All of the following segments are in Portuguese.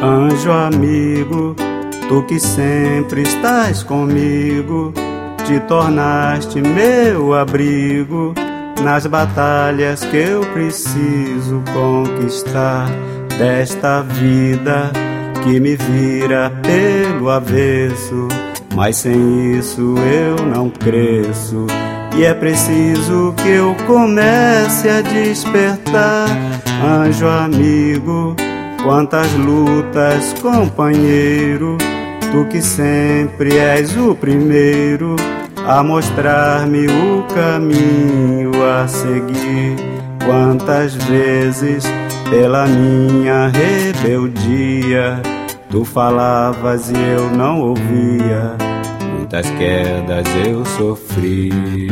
Anjo amigo, tu que sempre estás comigo, te tornaste meu abrigo nas batalhas que eu preciso conquistar desta vida que me vira pelo avesso. Mas sem isso eu não cresço, e é preciso que eu comece a despertar. Anjo amigo, quantas lutas, companheiro, tu que sempre és o primeiro a mostrar-me o caminho a seguir. Quantas vezes pela minha rebeldia tu falavas e eu não ouvia, muitas quedas eu sofri.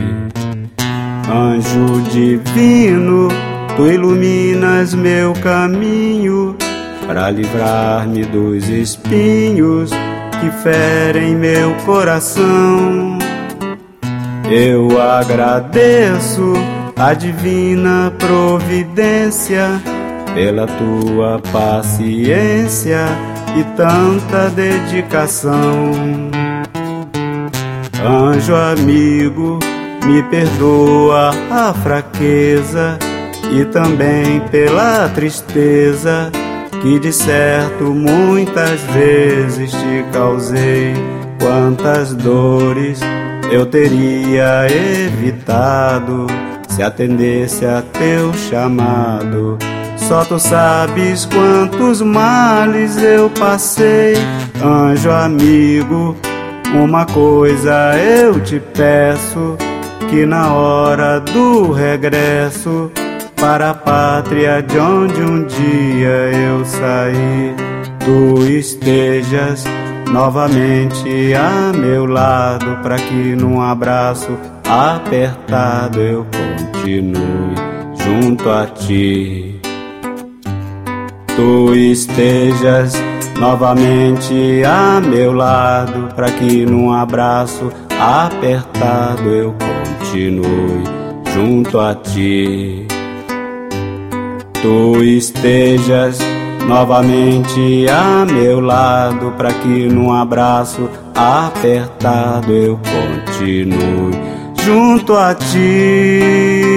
Anjo divino, tu iluminas meu caminho para livrar-me dos espinhos que ferem meu coração. Eu agradeço a divina providência pela tua paciência e tanta dedicação. Anjo amigo, me perdoa a fraqueza e também pela tristeza que de certo muitas vezes te causei. Quantas dores eu teria evitado se atendesse a teu chamado. Só tu sabes quantos males eu passei. Anjo amigo, uma coisa eu te peço, que na hora do regresso para a pátria de onde um dia eu saí, tu estejas novamente a meu lado, para que num abraço apertado eu continue junto a ti. Tu estejas novamente a meu lado, para que num abraço apertado eu continue junto a ti. Tu estejas novamente a meu lado, para que num abraço apertado eu continue junto a ti.